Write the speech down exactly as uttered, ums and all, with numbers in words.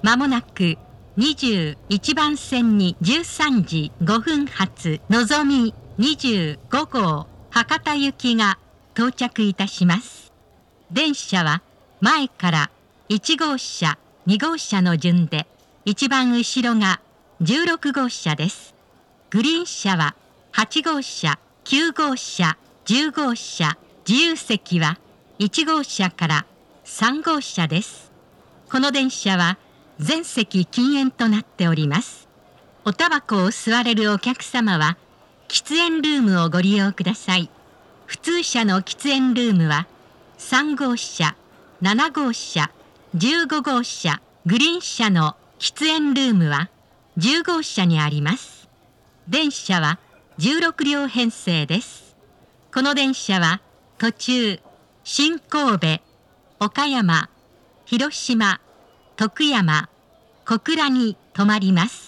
まもなくにじゅういちばん線にじゅうさんじごふん発のぞみにじゅうごごう博多行きが到着いたします。電車は前からいちごうしゃにごうしゃの順で、一番後ろがじゅうろくごうしゃです。グリーン車ははちごうしゃきゅうごうしゃじゅうごうしゃ、自由席はいちごうしゃからさんごうしゃです。この電車は全席禁煙となっております。おタバコを吸われるお客様は喫煙ルームをご利用ください。普通車の喫煙ルームはさんごうしゃ、ななごうしゃ、じゅうごごうしゃ、グリーン車の喫煙ルームはじゅうごうしゃにあります。電車はじゅうろくりょう編成です。この電車は途中新神戸、岡山、広島、徳山、小倉に停まります。